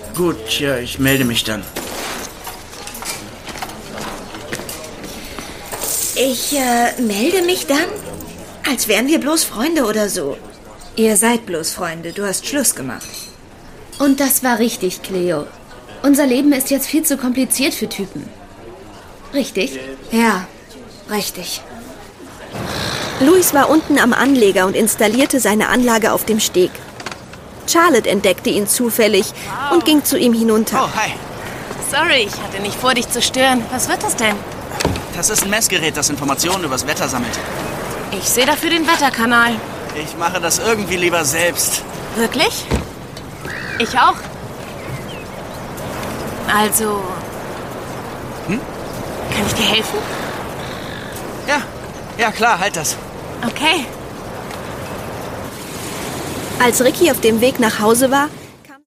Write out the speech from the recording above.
Gut, ja, ich melde mich dann. Ich melde mich dann? Als wären wir bloß Freunde oder so. Ihr seid bloß Freunde, du hast Schluss gemacht. Und das war richtig, Cleo. Unser Leben ist jetzt viel zu kompliziert für Typen. Richtig? Ja, richtig. Luis war unten am Anleger und installierte seine Anlage auf dem Steg. Charlotte entdeckte ihn zufällig und ging zu ihm hinunter. Oh, hi. Sorry, ich hatte nicht vor, dich zu stören. Was wird das denn? Das ist ein Messgerät, das Informationen übers Wetter sammelt. Ich sehe dafür den Wetterkanal. Ich mache das irgendwie lieber selbst. Wirklich? Ich auch. Also... Kann ich dir helfen? Ja, klar, halt das. Okay. Als Ricky auf dem Weg nach Hause war,